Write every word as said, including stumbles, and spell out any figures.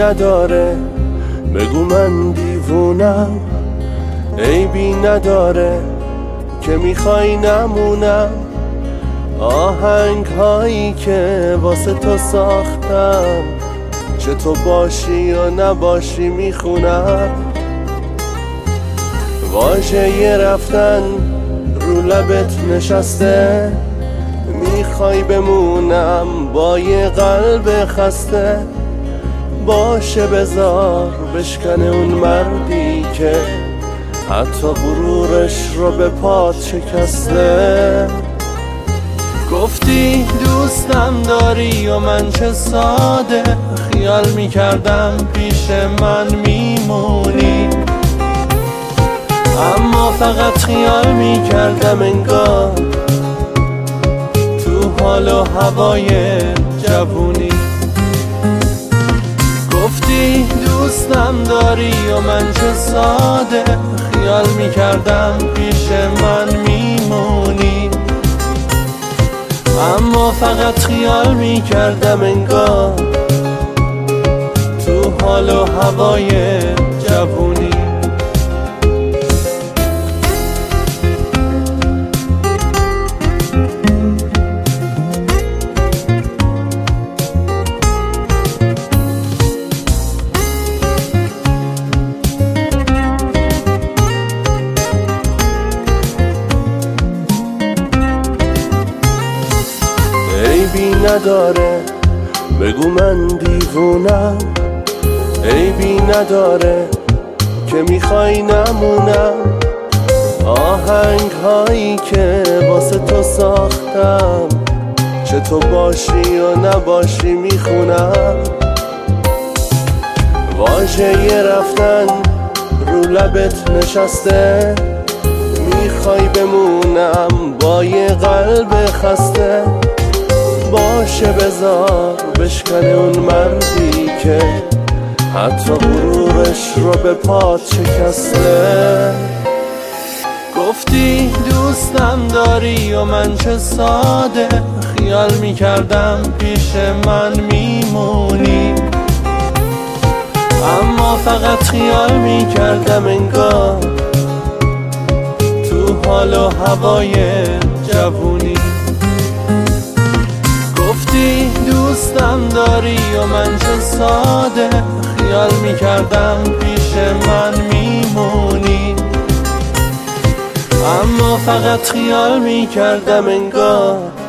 نداره، بگو من دیوونم. عیبی نداره که میخوای نمونم. آهنگ هایی که واسه تو ساختم، چه تو باشی یا نباشی میخونم. واژه یه رفتن رو لبت نشسته، میخوای بمونم با یه قلب خسته. باشه بذار بشکنه اون مردی که حتی غرورش رو به پات شکسته. گفتی دوستم داری و من چه ساده، خیال میکردم پیش من میمونی. اما فقط خیال میکردم انگار تو حال و هوای جوونی. گفتی دوستم داری و من چه ساده، خیال میکردم پیش من میمونی. اما فقط خیال میکردم انگار تو حال و هوای جوونی. عیبی نداره، بگو من دیوونم. عیبی نداره که میخوای نمونم. آهنگ هایی که واسه تو ساختم، چه تو باشی یا نباشی میخونم. واژه یه رفتن رو لبت نشسته، میخوای بمونم با یه قلب خسته. باشه بذار بشکنه اون مردی که حتی غرورش رو به پات شکسته. گفتی دوستم داری و من چه ساده، خیال میکردم پیش من میمونی. اما فقط خیال میکردم انگار تو حال و هوای جوونی. گفتی دوستم داری و من چه ساده، خیال میکردم پیش من میمونی. اما فقط خیال میکردم انگار